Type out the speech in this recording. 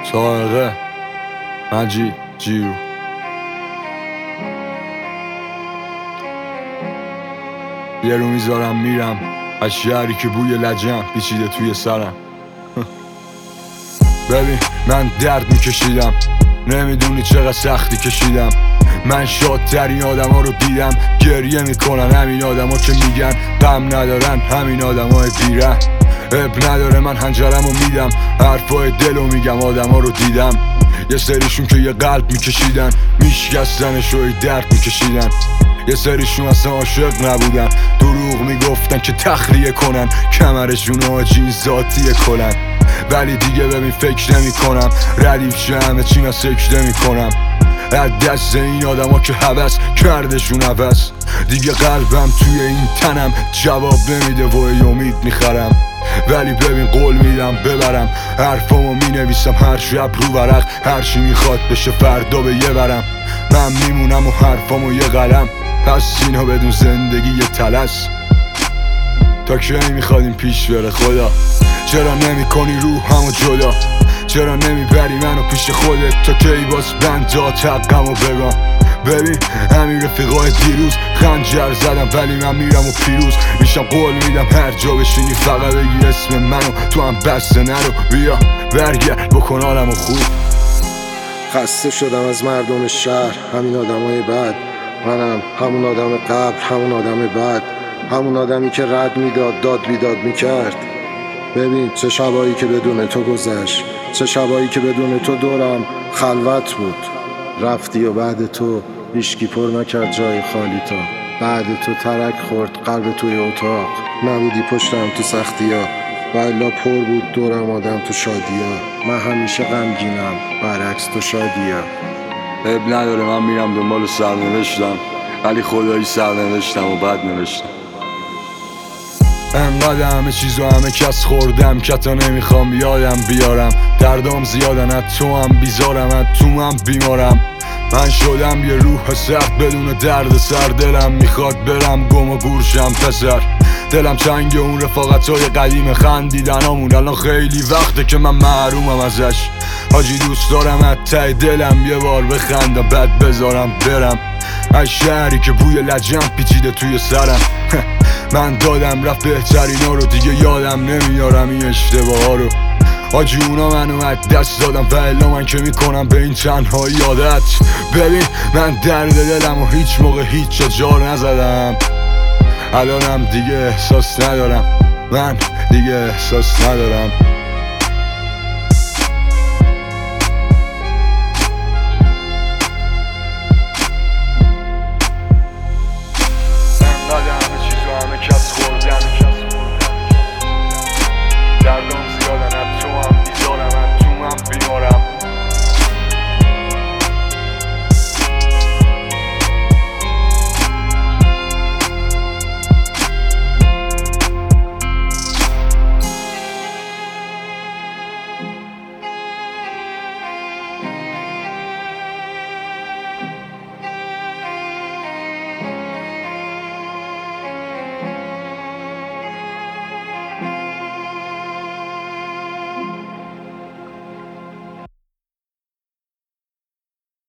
سائقه مجید جیرو. یه رو میذارم میرم از شهری که بوی لجم پیچیده توی سرم. ببین من درد میکشیدم، نمیدونی چقدر سختی کشیدم. من شادترین آدم ها رو دیدم، گریه میکنن همین آدم ها که میگن غم ندارن، همین آدم های بیرن. اب نداره من هنجرم رو میدم، حرفای دل رو میگم، آدم ها رو دیدم. یه سریشون که یه قلب میکشیدن میشکستنش و درد میکشیدن. یه سریشون اصلا عاشق نبودن، دروغ میگفتن که تخلیه کنن، کمرشون آجین ذاتیه کنن. ولی دیگه ببین فکر نمی کنم ردیف شه همه چی من سکته میکنم از دست این آدم ها که هوس کردشون عوض. دیگه قلبم توی این تنم جواب نمیده و امید میخرم. ولی ببین قول میدم ببرم، حرفامو مینویسم هر شب رو ورق، هرچی میخواد بشه فردا به یه برم. من میمونم و حرفامو یه قلم، پس اینا بدون زندگی یه تلس. تا کی میخواد این پیش بره خدا؟ چرا نمی کنی روحمو جدا؟ چرا نمیبری منو پیش خودت تا کی باز بندات حقمو بگم؟ ببین همین رفیقای دیروز خنجر زدم ولی من میرم و پیروز میشم. قول میدم هر جا بشینی فقط بگی اسم منو، تو هم بسته نرو، بیا برگرد بکن حالمو خوب. خسته شدم از مردم شهر، همین آدمای بد. منم همون آدم قبل، همون آدم بد، همون آدمی که رد میداد داد بیداد میکرد. ببین چه شبایی که بدون تو گذشت، چه شبایی که بدون تو دورم خلوت بود. رفتی و بعد تو هیچکی پر نکرد جای خالی، تا بعد تو ترک خورد قلب توی اتاق. نبودی پشتم تو سختیا و الا پر بود دورم آدم تو شادیا. من همیشه غمگینم برعکس تو شادیا. اب نداره من میرم دنبال سرنوشتم، ولی خدایی سرنوشتم و بد نوشتم. انقدر همه چیزو همه کس خوردم که تا نمیخوام یادم بیارم. دردام زیادن از تو هم بیزارم، از تو هم بیمارم. من شدم یه روح سخت بدون درد سر، دلم میخواد برم گم و گورشم پسر. دلم چنگ اون رفاقتای قدیم خندیدنامون، الان خیلی وقته که من محرومم ازش. حاجی دوست دارم از ته دلم یه بار بخندم بعد بذارم برم از شهری که بوی لجم پیچیده توی سرم. من دادم رفت بهترینا رو دیگه یادم نمیارم این اشتباه ها رو. حاجی اونا منو از دست دادم و الا من که میکنم به این تنهایی عادت. ببین من درد دلم و هیچ موقع هیچ جار نزدم، الانم دیگه احساس ندارم، من دیگه احساس ندارم.